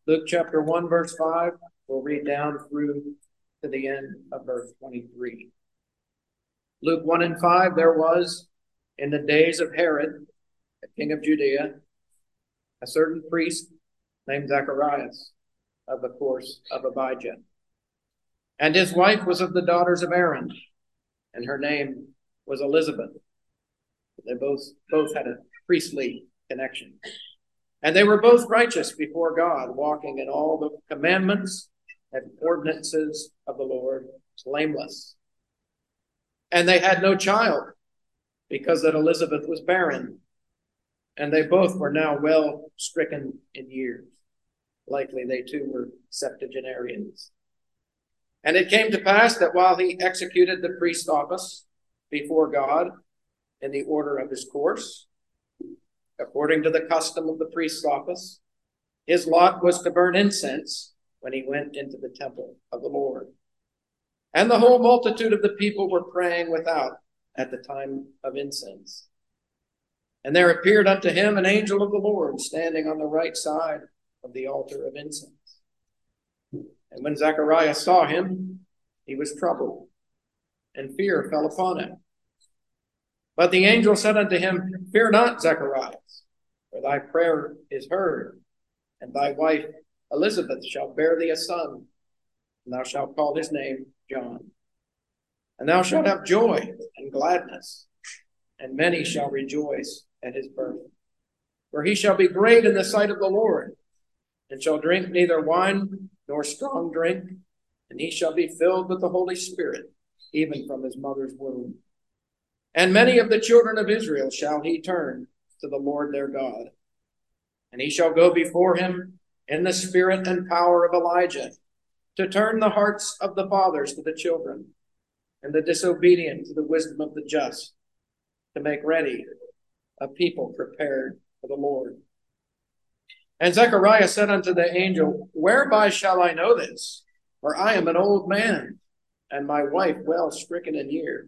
Luke chapter 1, verse 5. We'll read down through to the end of verse 23. Luke 1 and 5, there was in the days of Herod, the king of Judea, a certain priest named Zacharias of the course of Abijah. And his wife was of the daughters of Aaron, and her name was Elizabeth. They both had a priestly connection. And they were both righteous before God, walking in all the commandments and ordinances of the Lord, blameless. And they had no child, because that Elizabeth was barren. And they both were now well stricken in years. Likely they too were septuagenarians. And it came to pass that while he executed the priest's office before God in the order of his course, according to the custom of the priest's office, his lot was to burn incense when he went into the temple of the Lord. And the whole multitude of the people were praying without at the time of incense. And there appeared unto him an angel of the Lord standing on the right side of the altar of incense. And when Zacharias saw him, he was troubled, and fear fell upon him. But the angel said unto him, Fear not, Zacharias, for thy prayer is heard, and thy wife Elizabeth shall bear thee a son, and thou shalt call his name John. And thou shalt have joy and gladness, and many shall rejoice at his birth. For he shall be great in the sight of the Lord, and shall drink neither wine nor strong drink, and he shall be filled with the Holy Spirit, even from his mother's womb. And many of the children of Israel shall he turn to the Lord their God. And he shall go before him in the spirit and power of Elijah, to turn the hearts of the fathers to the children, and the disobedient to the wisdom of the just, to make ready a people prepared for the Lord. And Zechariah said unto the angel, Whereby shall I know this? For I am an old man, and my wife well stricken in years.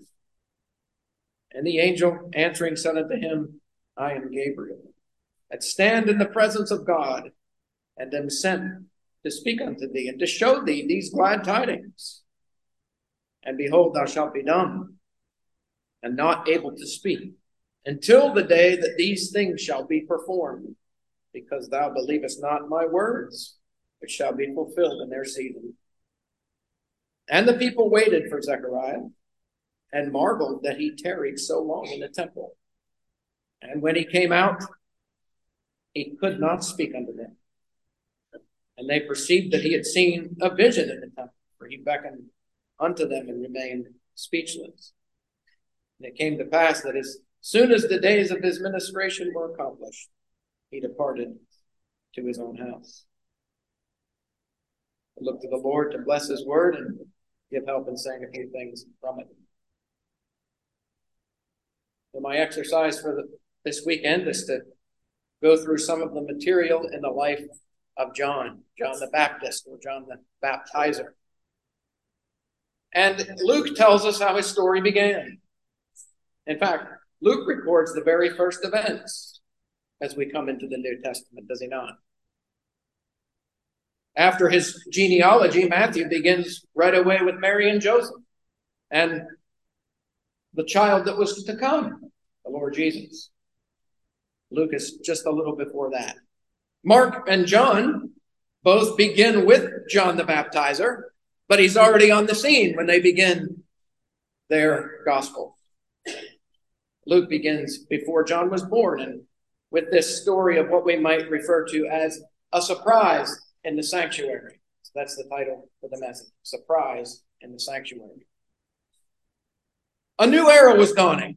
And the angel answering said unto him, I am Gabriel, that stand in the presence of God, and am sent to speak unto thee, and to show thee these glad tidings. And behold, thou shalt be dumb, and not able to speak, until the day that these things shall be performed, because thou believest not my words, which shall be fulfilled in their season. And the people waited for Zechariah, and marveled that he tarried so long in the temple. And when he came out, he could not speak unto them. And they perceived that he had seen a vision in the temple, for he beckoned unto them and remained speechless. And it came to pass that as soon as the days of his ministration were accomplished, he departed to his own house. I look to the Lord to bless his word and give help in saying a few things from it. So my exercise for this weekend is to go through some of the material in the life of John the Baptist, or John the Baptizer. And Luke tells us how his story began. In fact, Luke records the very first events as we come into the New Testament, does he not? After his genealogy, Matthew begins right away with Mary and Joseph and the child that was to come, the Lord Jesus. Luke is just a little before that. Mark and John both begin with John the Baptizer, but he's already on the scene when they begin their gospel. Luke begins before John was born, and with this story of what we might refer to as a surprise in the sanctuary. So that's the title for the message, Surprise in the Sanctuary. A new era was dawning.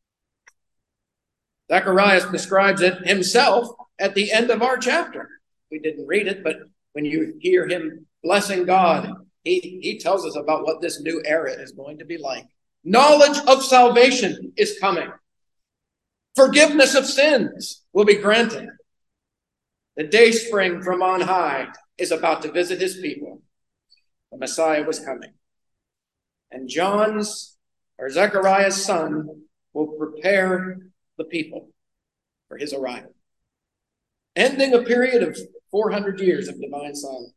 Zacharias describes it himself at the end of our chapter. We didn't read it, but when you hear him blessing God, he tells us about what this new era is going to be like. Knowledge of salvation is coming. Forgiveness of sins will be granted. The day spring from on high is about to visit his people. The Messiah was coming. And Zechariah's son will prepare the people for his arrival. Ending a period of 400 years of divine silence.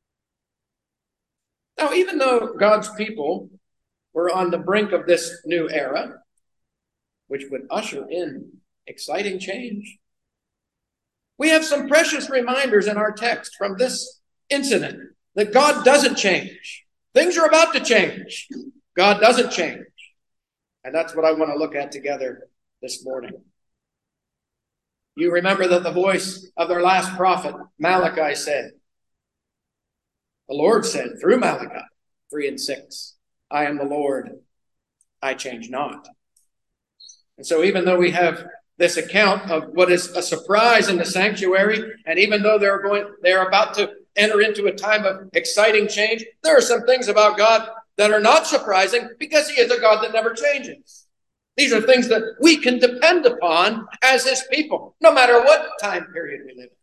Now, even though God's people were on the brink of this new era, which would usher in exciting change, we have some precious reminders in our text from this incident that God doesn't change. Things are about to change. God doesn't change. And that's what I want to look at together this morning. You remember that the voice of their last prophet, Malachi, said, the Lord said through Malachi 3 and 6, I am the Lord, I change not. And so even though we have this account of what is a surprise in the sanctuary, and even though they're about to enter into a time of exciting change, there are some things about God that are not surprising because he is a God that never changes. These are things that we can depend upon as his people, no matter what time period we live in.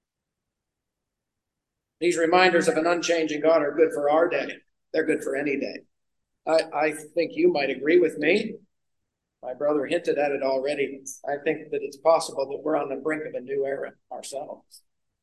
These reminders of an unchanging God are good for our day. They're good for any day. I think you might agree with me. My brother hinted at it already. I think that it's possible that we're on the brink of a new era ourselves.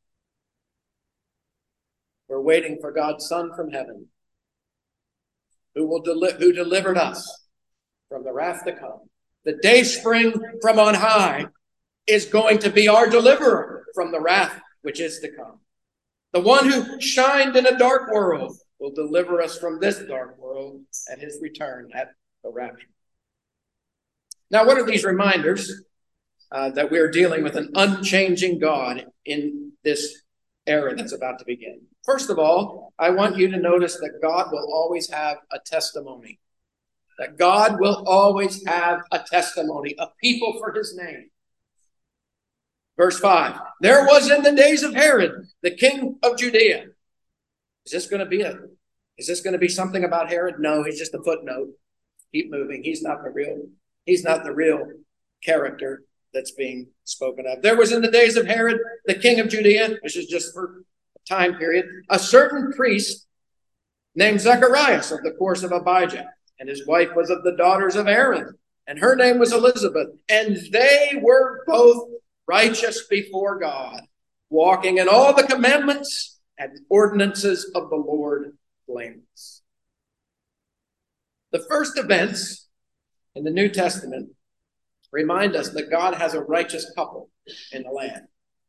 We're waiting for God's Son from heaven, who delivered us from the wrath to come. The dayspring from on high is going to be our deliverer from the wrath which is to come. The one who shined in a dark world will deliver us from this dark world at his return at the rapture. Now, what are these reminders that we are dealing with an unchanging God in this era that's about to begin? First of all, I want you to notice that God will always have a testimony. That God will always have a testimony, a people for his name. Verse 5, there was in the days of Herod, the king of Judea. Is this going to be something about Herod? No, he's just a footnote. Keep moving. He's not the real character that's being spoken of. There was in the days of Herod, the king of Judea, which is just for a time period, a certain priest named Zacharias of the course of Abijah, and his wife was of the daughters of Aaron, and her name was Elizabeth, and they were both righteous before God, walking in all the commandments and ordinances of the Lord blameless. The first events in the New Testament remind us that God has a righteous couple in the land.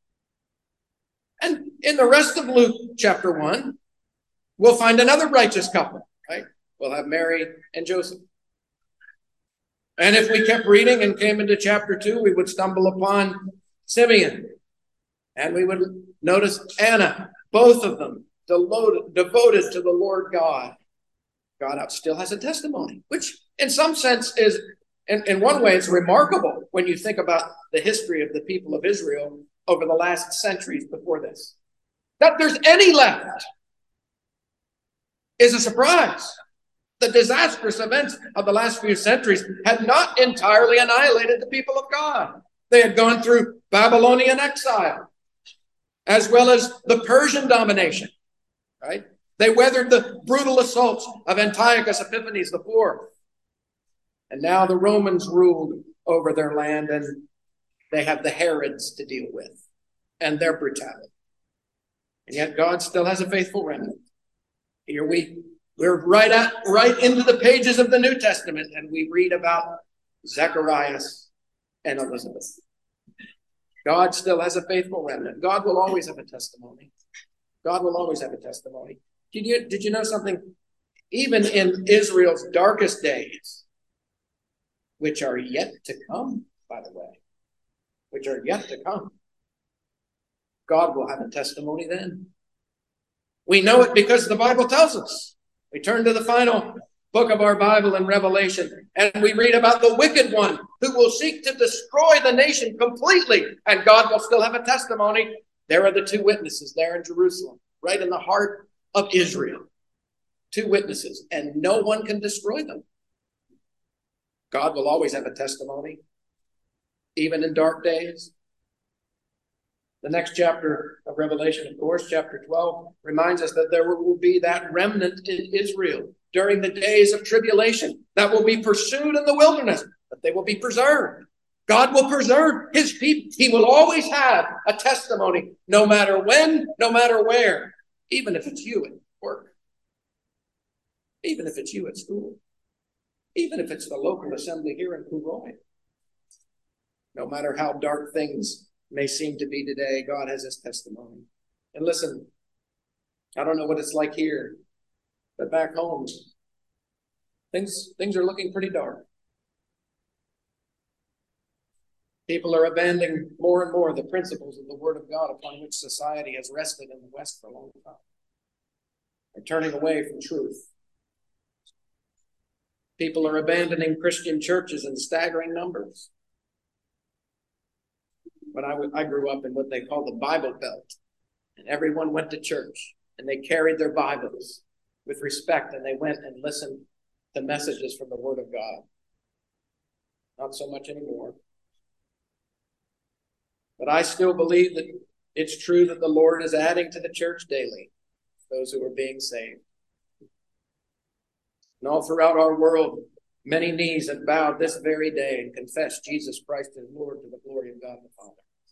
And in the rest of Luke chapter 1, we'll find another righteous couple, right? We'll have Mary and Joseph. And if we kept reading and came into chapter 2, we would stumble upon Simeon. And we would notice Anna, both of them devoted to the Lord God. God still has a testimony, which in some sense is, in one way, it's remarkable when you think about the history of the people of Israel over the last centuries before this. That there's any left is a surprise. The disastrous events of the last few centuries had not entirely annihilated the people of God. They had gone through Babylonian exile, as well as the Persian domination, right? They weathered the brutal assaults of Antiochus Epiphanes IV. And now the Romans ruled over their land, and they have the Herods to deal with and their brutality. And yet God still has a faithful remnant. Here we're right into the pages of the New Testament, and we read about Zacharias and Elizabeth. God still has a faithful remnant. God will always have a testimony. God will always have a testimony. Did you know something? Even in Israel's darkest days, which are yet to come, by the way, which are yet to come, God will have a testimony then. We know it because the Bible tells us. We turn to the final book of our Bible in Revelation, and we read about the wicked one who will seek to destroy the nation completely, and God will still have a testimony. There are the two witnesses there in Jerusalem, right in the heart of Israel. Two witnesses, and no one can destroy them. God will always have a testimony, even in dark days. The next chapter of Revelation, of course, chapter 12, reminds us that there will be that remnant in Israel during the days of tribulation that will be pursued in the wilderness, but they will be preserved. God will preserve his people. He will always have a testimony, no matter when, no matter where, even if it's you at work, even if it's you at school, even if it's the local assembly here in Couroy. No matter how dark things may seem to be today, God has his testimony. And listen, I don't know what it's like here, but back home, things are looking pretty dark. People are abandoning more and more the principles of the Word of God upon which society has rested in the West for a long time. They're turning away from truth. People are abandoning Christian churches in staggering numbers. When I grew up in what they call the Bible Belt, and everyone went to church, and they carried their Bibles with respect, and they went and listened to messages from the Word of God. Not so much anymore. But I still believe that it's true that the Lord is adding to the church daily those who are being saved. And all throughout our world, many knees have bowed this very day and confessed Jesus Christ as Lord to the glory of God the Father.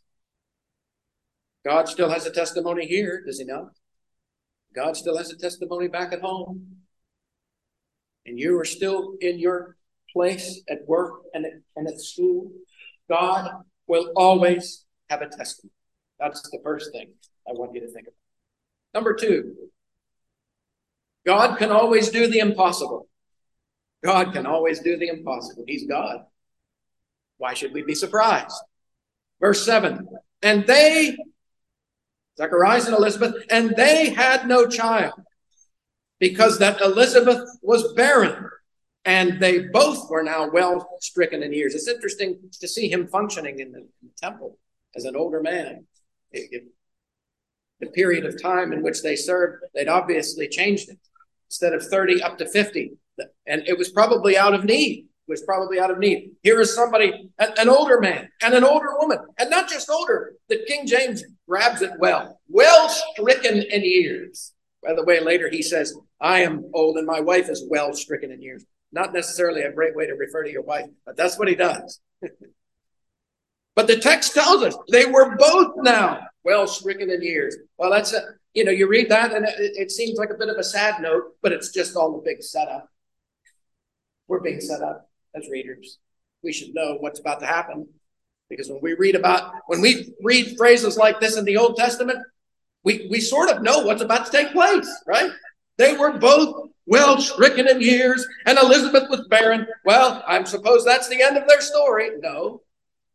God still has a testimony here, does he not? God still has a testimony back at home. And you are still in your place at work and at school. God will always have a testimony. That's the first thing I want you to think about. Number two, God can always do the impossible. God can always do the impossible. He's God. Why should we be surprised? Verse 7, and they, Zacharias and Elizabeth, and they had no child, because that Elizabeth was barren, and they both were now well stricken in years. It's interesting to see him functioning in the temple as an older man. The period of time in which they served, they'd obviously changed it. Instead of 30, up to 50. And it was probably out of need. Here is somebody, an older man and an older woman. And not just older, the King James grabs it well stricken in years. By the way, later he says, I am old and my wife is well stricken in years. Not necessarily a great way to refer to your wife, but that's what he does. But the text tells us they were both now well stricken in years. Well, that's a, you read that and it seems like a bit of a sad note, but it's just all a big setup. We're being set up as readers. We should know what's about to happen, because when we read phrases like this in the Old Testament, we sort of know what's about to take place, right? They were both well stricken in years, and Elizabeth was barren. Well, I suppose that's the end of their story. No.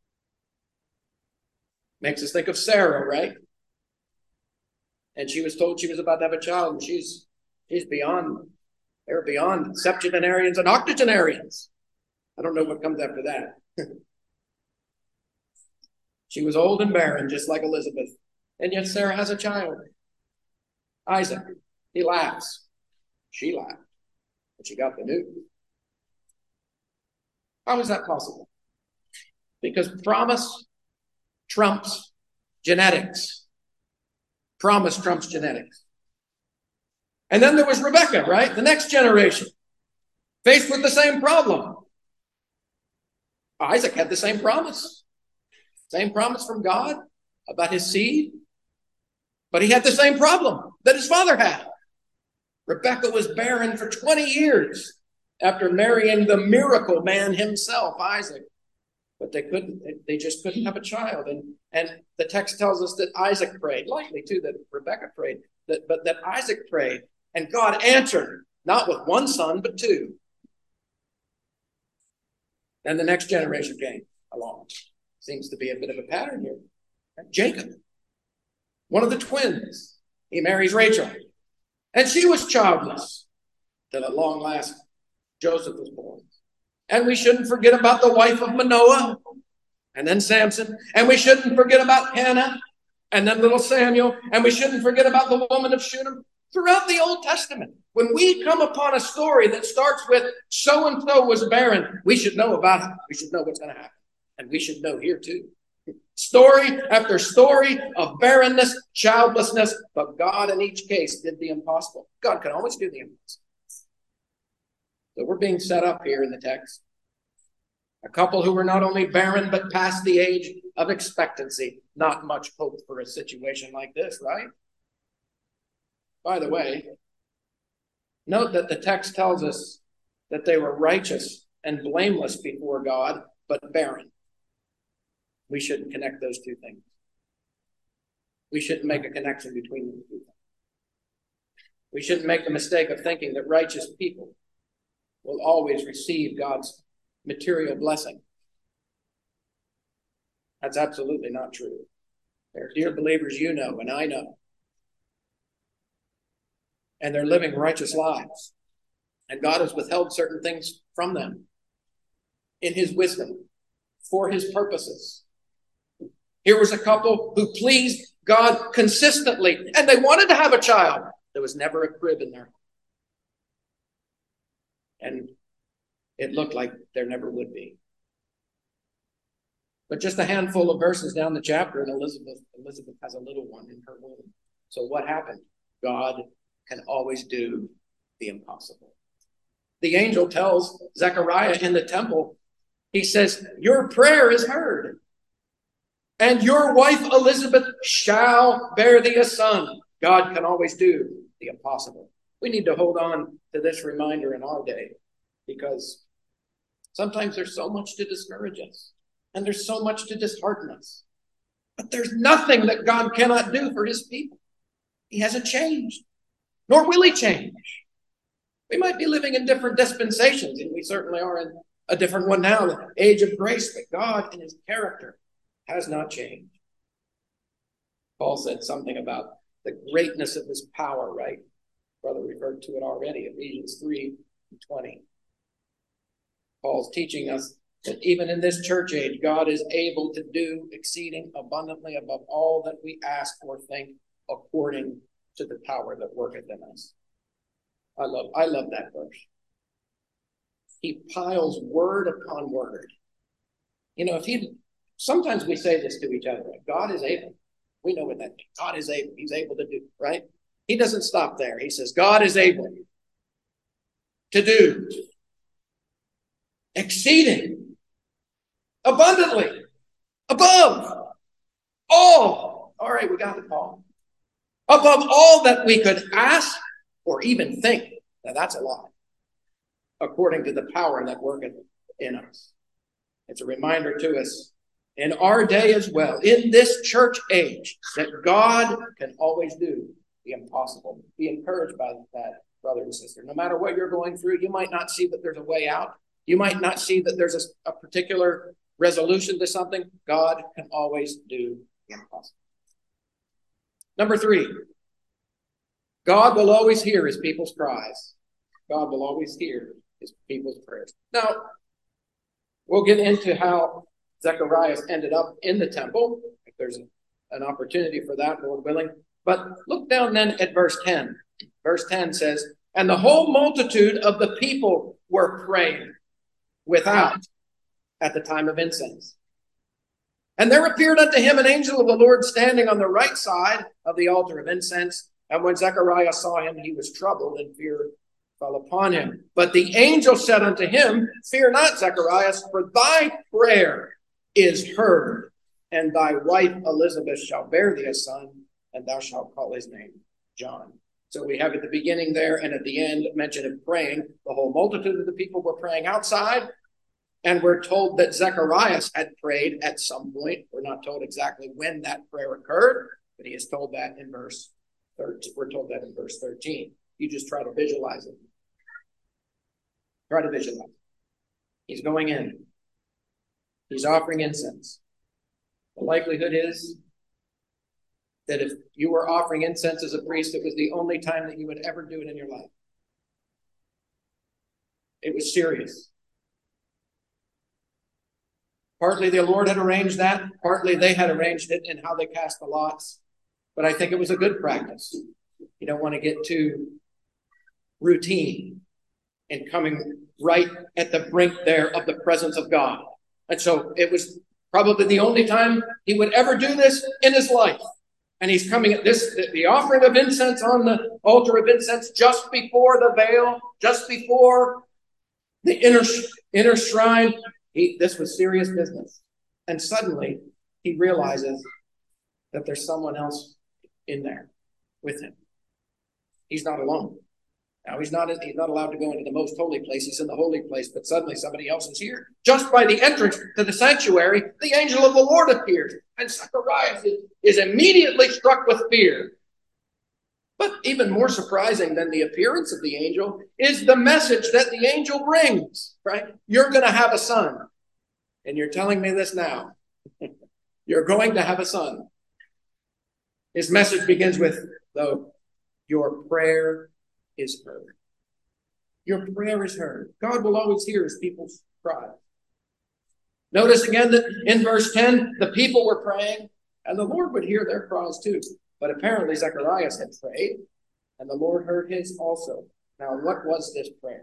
Makes us think of Sarah, right? And she was told she was about to have a child, and she's beyond, they're beyond septuagenarians and octogenarians. I don't know what comes after that. She was old and barren, just like Elizabeth. And yet Sarah has a child, Isaac. He laughs. She laughed. But she got the news. How is that possible? Because promise trumps genetics. Promise trumps genetics. And then there was Rebecca, right? The next generation, faced with the same problem. Isaac had the same promise from God about his seed. But he had the same problem that his father had. Rebecca was barren for 20 years after marrying the miracle man himself, Isaac. But they just couldn't have a child. And the text tells us that Isaac prayed, likely too that Rebecca prayed, but that Isaac prayed, and God answered, not with one son, but two. Then the next generation came along. Seems to be a bit of a pattern here. Jacob, one of the twins, he marries Rachel. And she was childless till at long last Joseph was born. And we shouldn't forget about the wife of Manoah, and then Samson. And we shouldn't forget about Hannah, and then little Samuel. And we shouldn't forget about the woman of Shunem. Throughout the Old Testament, when we come upon a story that starts with so-and-so was barren, we should know about it. We should know what's going to happen. And we should know here too. Story after story of barrenness, childlessness, but God in each case did the impossible. God can always do the impossible. So we're being set up here in the text. A couple who were not only barren, but past the age of expectancy. Not much hope for a situation like this, right? By the way, note that the text tells us that they were righteous and blameless before God, but barren. We shouldn't connect those two things. We shouldn't make a connection between those two things. We shouldn't make the mistake of thinking that righteous people will always receive God's material blessing. That's absolutely not true. They're dear believers you know and I know. And they're living righteous lives. And God has withheld certain things from them in his wisdom for his purposes. Here was a couple who pleased God consistently, and they wanted to have a child. There was never a crib in there. And it looked like there never would be. But just a handful of verses down the chapter, and Elizabeth has a little one in her womb. So what happened? God can always do the impossible. The angel tells Zechariah in the temple, he says, your prayer is heard, and your wife Elizabeth shall bear thee a son. God can always do the impossible. We need to hold on to this reminder in our day, because sometimes there's so much to discourage us, and there's so much to dishearten us. But there's nothing that God cannot do for his people. He hasn't changed, nor will he change. We might be living in different dispensations, and we certainly are in a different one now, the age of grace, but God and his character has not changed. Paul said something about the greatness of his power, right? Brother referred to it already, Ephesians 3:20. Paul's teaching us that even in this church age, God is able to do exceeding abundantly above all that we ask or think, according to the power that worketh in us. I love that verse. He piles word upon word. You know, sometimes we say this to each other, God is able. We know what that means. God is able. He's able to do, right? He doesn't stop there. He says, God is able to do exceeding abundantly above all. All right, we got it, Paul. Above all that we could ask or even think. Now that's a lot. According to the power that worketh in us. It's a reminder to us in our day as well, in this church age, that God can always do the impossible. Be encouraged by that, brother and sister. No matter what you're going through, you might not see that there's a way out. You might not see that there's a particular resolution to something. God can always do the impossible. Number 3, God will always hear his people's cries. God will always hear his people's prayers. Now, we'll get into how Zechariah ended up in the temple, if there's an opportunity for that, Lord willing. But look down then at verse 10. Verse 10 says, and the whole multitude of the people were praying without at the time of incense. And there appeared unto him an angel of the Lord standing on the right side of the altar of incense. And when Zechariah saw him, he was troubled, and fear fell upon him. But the angel said unto him, fear not, Zechariah, for thy prayer is heard, and thy wife Elizabeth shall bear thee a son, and thou shalt call his name John. So we have at the beginning there and at the end mention of praying. The whole multitude of the people were praying outside, and we're told that Zechariah had prayed at some point. We're not told exactly when that prayer occurred, but he is told that in verse 13. We're told that in verse 13. You just try to visualize it. Try to visualize. He's going in. He's offering incense. The likelihood is that if you were offering incense as a priest, it was the only time that you would ever do it in your life. It was serious. Partly the Lord had arranged that. Partly they had arranged it in how they cast the lots. But I think it was a good practice. You don't want to get too routine and coming right at the brink there of the presence of God. And so it was probably the only time he would ever do this in his life. And he's coming at this, the offering of incense on the altar of incense just before the veil, just before the inner shrine. This was serious business. And suddenly he realizes that there's someone else in there with him. He's not alone. Now he's not allowed to go into the most holy place. He's in the holy place, but suddenly somebody else is here. Just by the entrance to the sanctuary, the angel of the Lord appears, and Zacharias is immediately struck with fear. But even more surprising than the appearance of the angel is the message that the angel brings, right? You're going to have a son. And you're telling me this now. You're going to have a son. His message begins with, though, your prayer is heard. Your prayer is heard. God will always hear his people's cries. Notice again that in verse 10, the people were praying, and the Lord would hear their cries too. But apparently Zacharias had prayed, and the Lord heard his also. Now, what was this prayer?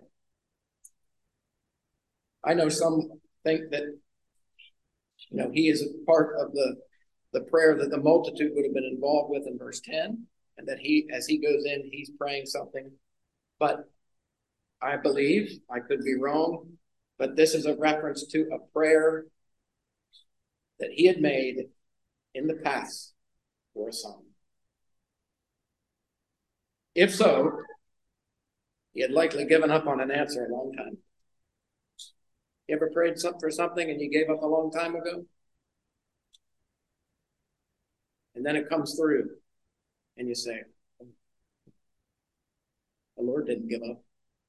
I know some think that, he is a part of the prayer that the multitude would have been involved with in verse 10, and that as he goes in, he's praying something. But I believe, I could be wrong, but this is a reference to a prayer that he had made in the past for a son. If so, he had likely given up on an answer a long time. You ever prayed for something and you gave up a long time ago? And then it comes through and you say, the Lord didn't give up.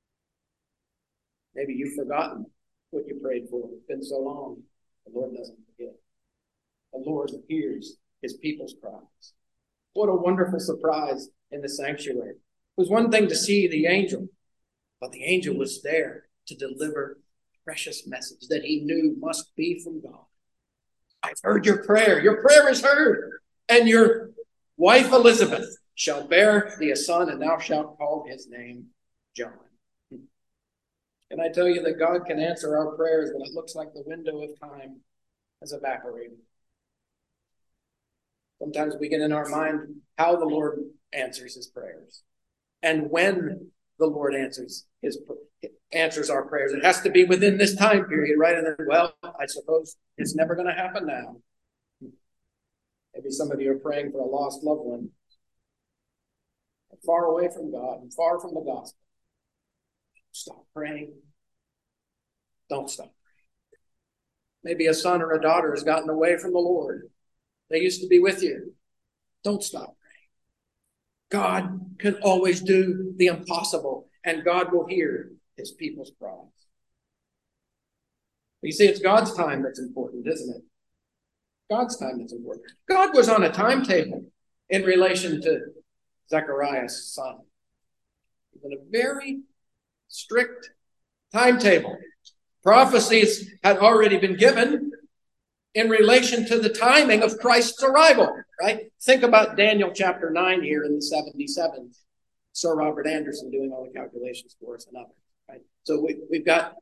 Maybe you've forgotten what you prayed for. It's been so long. The Lord doesn't forget. The Lord hears his people's cries. What a wonderful surprise in the sanctuary. It was one thing to see the angel, but the angel was there to deliver a precious message that he knew must be from God. I've heard your prayer. Your prayer is heard. And your wife Elizabeth shall bear thee a son, and thou shalt call his name John. Can I tell you that God can answer our prayers when it looks like the window of time has evaporated? Sometimes we get in our mind how the Lord answers his prayers. And when the Lord answers our prayers, it has to be within this time period, right? And then, well, I suppose it's never going to happen now. Maybe some of you are praying for a lost loved one, far away from God and far from the gospel. Stop praying. Don't stop praying. Maybe a son or a daughter has gotten away from the Lord. They used to be with you. Don't stop praying. God can always do the impossible, and God will hear his people's cries. You see, it's God's time that's important, isn't it? God's time that's important. God was on a timetable in relation to Zechariah's son. He was on a very strict timetable. Prophecies had already been given in relation to the timing of Christ's arrival, right? Think about Daniel chapter 9 here in the 77. Sir Robert Anderson doing all the calculations for us and others, right? So we've got,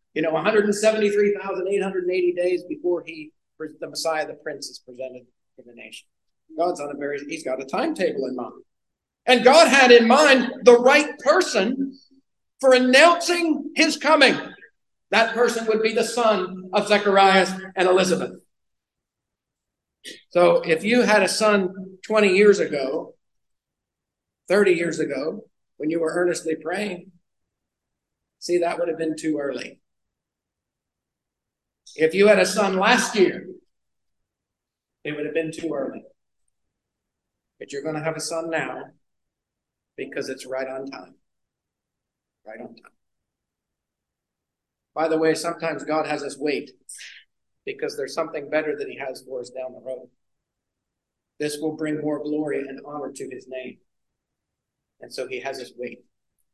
173,880 days before the Messiah, the Prince, is presented to the nation. He's got a timetable in mind. And God had in mind the right person for announcing his coming. That person would be the son of Zacharias and Elizabeth. So if you had a son 20 years ago, 30 years ago, when you were earnestly praying, see, that would have been too early. If you had a son last year, it would have been too early. But you're going to have a son now because it's right on time. Right on time. By the way, sometimes God has us wait because there's something better that he has for us down the road. This will bring more glory and honor to his name. And so he has us wait.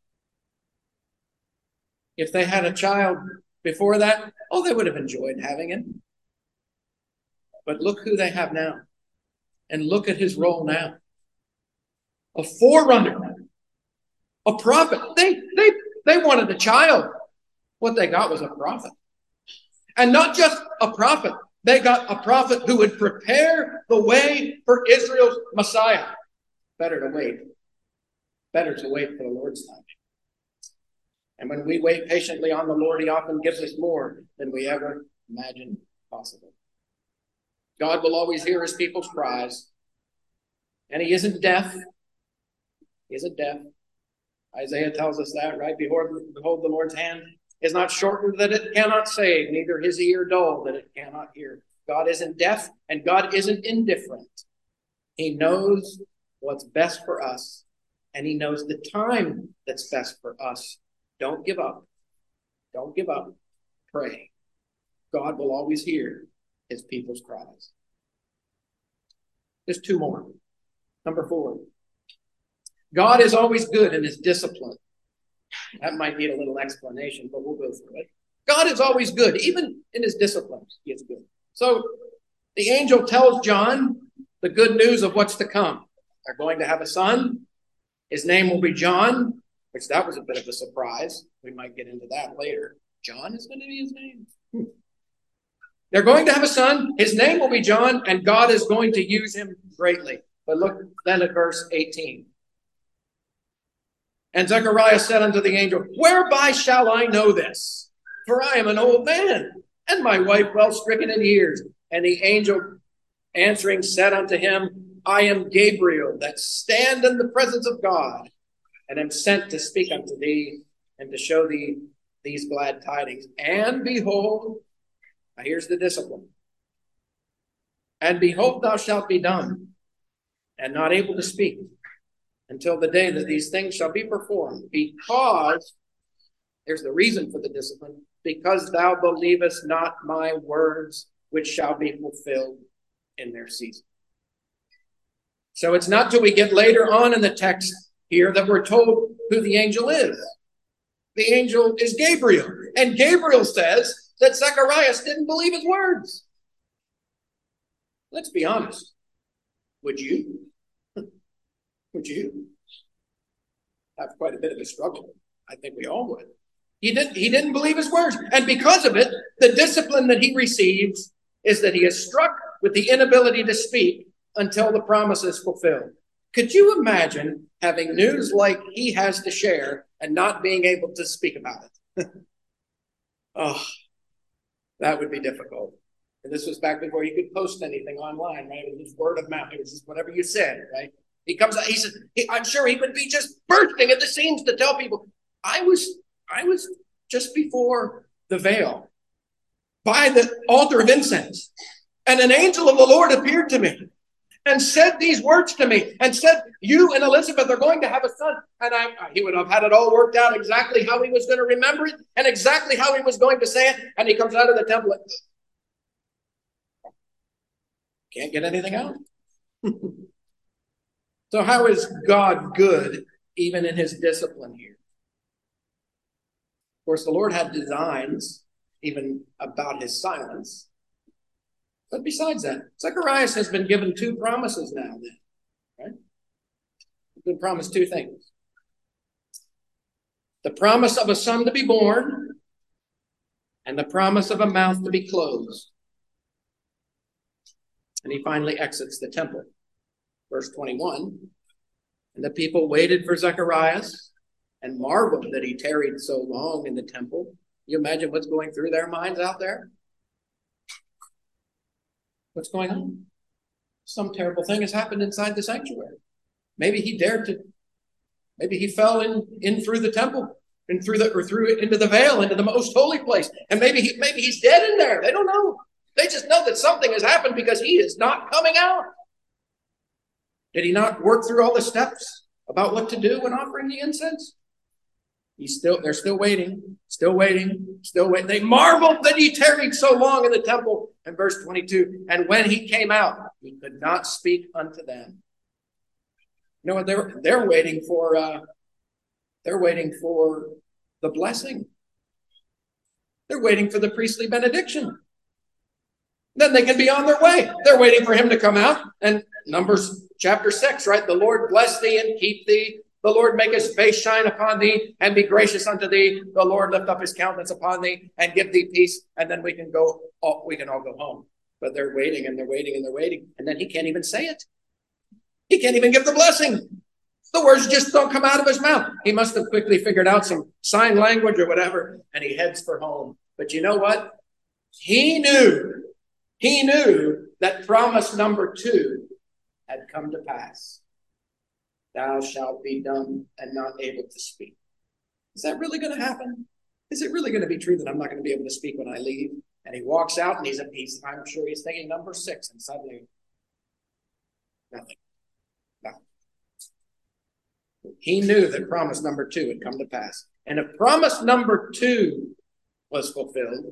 If they had a child before that, they would have enjoyed having it. But look who they have now. And look at his role now. A forerunner. A prophet. They wanted a child. What they got was a prophet. And not just a prophet. They got a prophet who would prepare the way for Israel's Messiah. Better to wait. Better to wait for the Lord's time. And when we wait patiently on the Lord, he often gives us more than we ever imagine possible. God will always hear his people's cries. And he isn't deaf. He isn't deaf. Isaiah tells us that, right? Behold, the Lord's hand is not shortened that it cannot save, neither his ear dull that it cannot hear. God isn't deaf, and God isn't indifferent. He knows what's best for us, and he knows the time that's best for us. Don't give up. Don't give up. Pray. God will always hear his people's cries. Just two more. Number 4. God is always good in his discipline. That might need a little explanation, but we'll go through it. God is always good. Even in his disciplines, he is good. So the angel tells John the good news of what's to come. They're going to have a son. His name will be John, which that was a bit of a surprise. We might get into that later. John is going to be his name. They're going to have a son. His name will be John, and God is going to use him greatly. But look then at verse 18. And Zechariah said unto the angel, whereby shall I know this? For I am an old man, and my wife well stricken in years. And the angel answering said unto him, I am Gabriel, that stand in the presence of God, and am sent to speak unto thee, and to show thee these glad tidings. And behold, now here's the discipline. And behold, thou shalt be dumb, and not able to speak, until the day that these things shall be performed, because, here's the reason for the discipline, because thou believest not my words, which shall be fulfilled in their season. So it's not till we get later on in the text here that we're told who the angel is. The angel is Gabriel, and Gabriel says that Zacharias didn't believe his words. Let's be honest. Would you? Would you have quite a bit of a struggle? I think we all would. He didn't believe his words. And because of it, the discipline that he receives is that he is struck with the inability to speak until the promise is fulfilled. Could you imagine having news like he has to share and not being able to speak about it? Oh, that would be difficult. And this was back before you could post anything online, right? It was just word of mouth. It was just whatever you said, right? He comes out, he says, I'm sure he would be just bursting at the seams to tell people, I was just before the veil by the altar of incense. And an angel of the Lord appeared to me and said these words to me and said, you and Elizabeth are going to have a son. And he would have had it all worked out exactly how he was going to remember it and exactly how he was going to say it. And he comes out of the temple and can't get anything out. So how is God good even in his discipline here? Of course, the Lord had designs even about his silence. But besides that, Zacharias has been given 2 promises now then, right? He's been promised 2 things. The promise of a son to be born and the promise of a mouth to be closed. And he finally exits the temple. Verse 21, and the people waited for Zacharias and marveled that he tarried so long in the temple. Can you imagine what's going through their minds out there? What's going on? Some terrible thing has happened inside the sanctuary. Maybe he fell in through the temple and through into the veil, into the most holy place. And maybe he's dead in there. They don't know. They just know that something has happened because he is not coming out. Did he not work through all the steps about what to do when offering the incense? They're still waiting. They marveled that he tarried so long in the temple. And verse 22, and when he came out, he could not speak unto them. You know what they're waiting for? They're waiting for the blessing. They're waiting for the priestly benediction. Then they can be on their way. They're waiting for him to come out. And Numbers chapter 6, right? The Lord bless thee and keep thee. The Lord make his face shine upon thee and be gracious unto thee. The Lord lift up his countenance upon thee and give thee peace. And then we can all go home. But they're waiting and they're waiting and they're waiting. And then he can't even say it. He can't even give the blessing. The words just don't come out of his mouth. He must have quickly figured out some sign language or whatever. And he heads for home. But you know what? He knew that promise number 2 had come to pass. Thou shalt be dumb and not able to speak. Is that really going to happen? Is it really going to be true that I'm not going to be able to speak when I leave? And he walks out and I'm sure he's thinking number 6, and suddenly nothing. He knew that promise number 2 had come to pass. And if promise number 2 was fulfilled,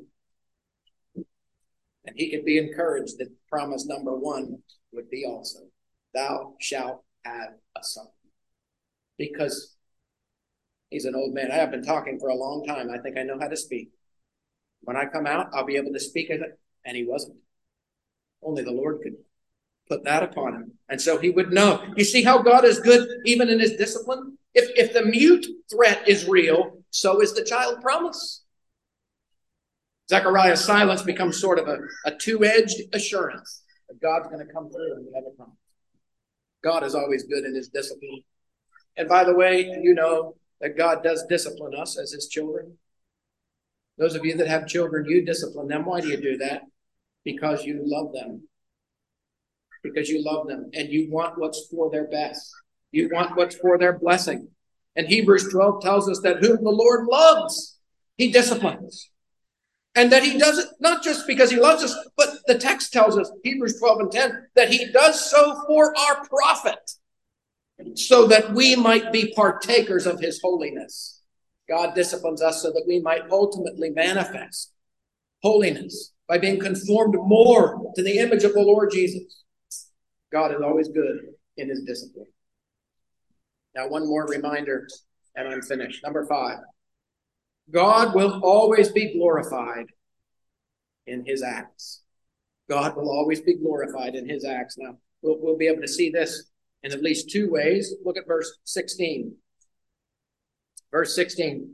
and he could be encouraged that promise number 1 would be also. Thou shalt have a son. Because he's an old man. I have been talking for a long time. I think I know how to speak. When I come out, I'll be able to speak it. And he wasn't. Only the Lord could put that upon him. And so he would know. You see how God is good even in his discipline? If the mute threat is real, so is the child promise. Zechariah's silence becomes sort of a two-edged assurance that God's going to come through and have a promise. God is always good in his discipline. And by the way, you know that God does discipline us as his children. Those of you that have children, you discipline them. Why do you do that? Because you love them. Because you love them and you want what's for their best. You want what's for their blessing. And Hebrews 12 tells us that whom the Lord loves, he disciplines. And that he does it not just because he loves us, but the text tells us, Hebrews 12 and 10, that he does so for our profit, so that we might be partakers of his holiness. God disciplines us so that we might ultimately manifest holiness by being conformed more to the image of the Lord Jesus. God is always good in his discipline. Now, one more reminder, and I'm finished. Number 5. God will always be glorified in his acts. God will always be glorified in his acts. Now, we'll be able to see this in at least 2 ways. Look at verse 16. Verse 16.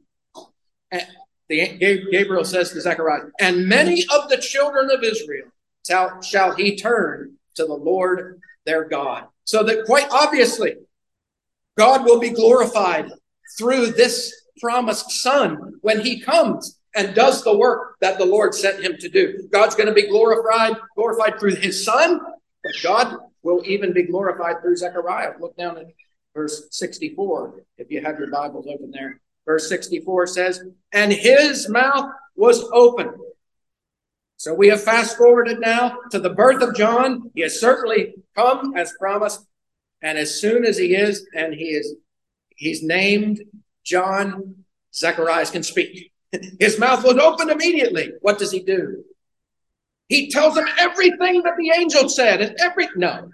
Gabriel says to Zechariah, and many of the children of Israel shall he turn to the Lord their God. So that quite obviously, God will be glorified through this promised son when he comes and does the work that the Lord sent him to do. God's going to be glorified through his son, but God will even be glorified through Zechariah. Look down at verse 64, if you have your Bibles open there. Verse 64 says, and his mouth was open. So we have fast forwarded now to the birth of John. He has certainly come as promised. And as soon as he is, and he's named John, Zechariah can speak. His mouth was open immediately. What does he do? He tells them everything that the angel said. And no.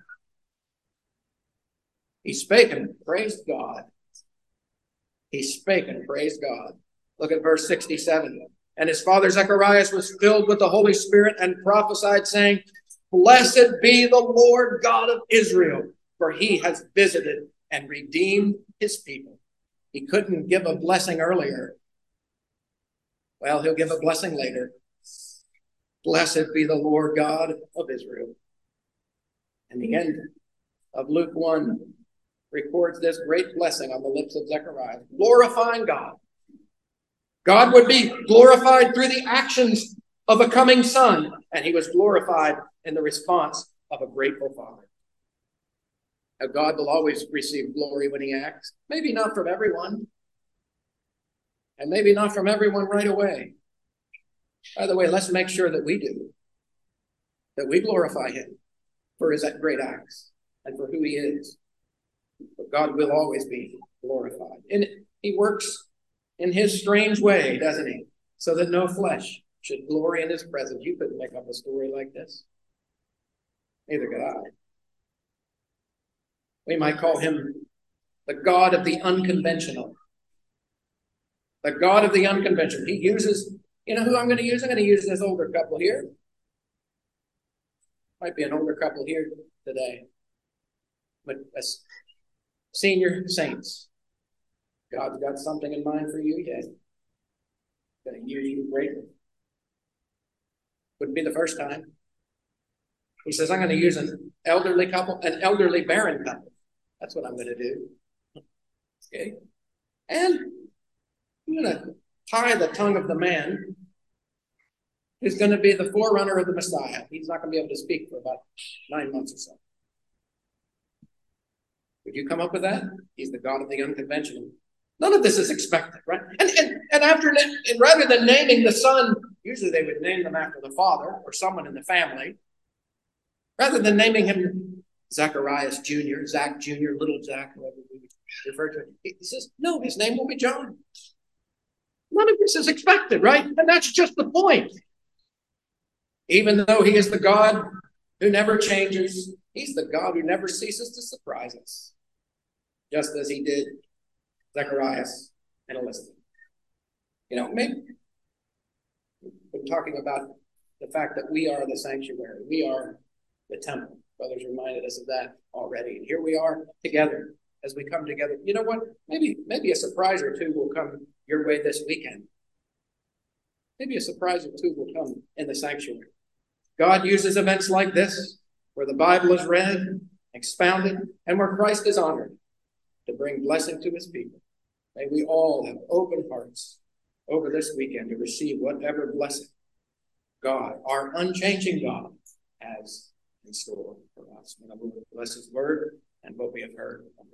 He spake and praised God. He spake and praised God. Look at verse 67. And his father Zacharias was filled with the Holy Spirit and prophesied, saying, blessed be the Lord God of Israel, for he has visited and redeemed his people. He couldn't give a blessing earlier. Well, he'll give a blessing later. Blessed be the Lord God of Israel. And the end of Luke 1 records this great blessing on the lips of Zechariah, glorifying God. God would be glorified through the actions of a coming son, and he was glorified in the response of a grateful father. Now, God will always receive glory when he acts. Maybe not from everyone, and maybe not from everyone right away. By the way, let's make sure that we do, that we glorify him for his great acts and for who he is. But God will always be glorified. And he works in his strange way, doesn't he? So that no flesh should glory in his presence. You couldn't make up a story like this. Neither could I. We might call him the God of the unconventional. The God of the unconventional. He uses, you know who I'm going to use? I'm going to use this older couple here. Might be an older couple here today. But as senior saints, God's got something in mind for you yet. Going to use you greatly. Wouldn't be the first time. He says, I'm going to use an elderly couple, an elderly barren couple. That's what I'm going to do. Okay? And I'm going to tie the tongue of the man who's going to be the forerunner of the Messiah. He's not going to be able to speak for about 9 months or so. Would you come up with that? He's the God of the unconventional. None of this is expected, right? And rather than naming the son, usually they would name them after the father or someone in the family. Rather than naming him Zacharias Jr., Zach Jr., Little Zach, whoever we refer to him, he says, no, his name will be John. None of this is expected, right? And that's just the point. Even though he is the God who never changes, he's the God who never ceases to surprise us, just as he did Zacharias and Elizabeth. Maybe we're talking about the fact that we are the sanctuary. We are the temple. Brothers reminded us of that already. And here we are together as we come together. You know what? Maybe a surprise or two will come your way this weekend. Maybe a surprise or two will come in the sanctuary. God uses events like this, where the Bible is read, expounded, and where Christ is honored, to bring blessing to his people. May we all have open hearts over this weekend to receive whatever blessing God, our unchanging God, has in store for us. May the Lord bless his word and what we have heard.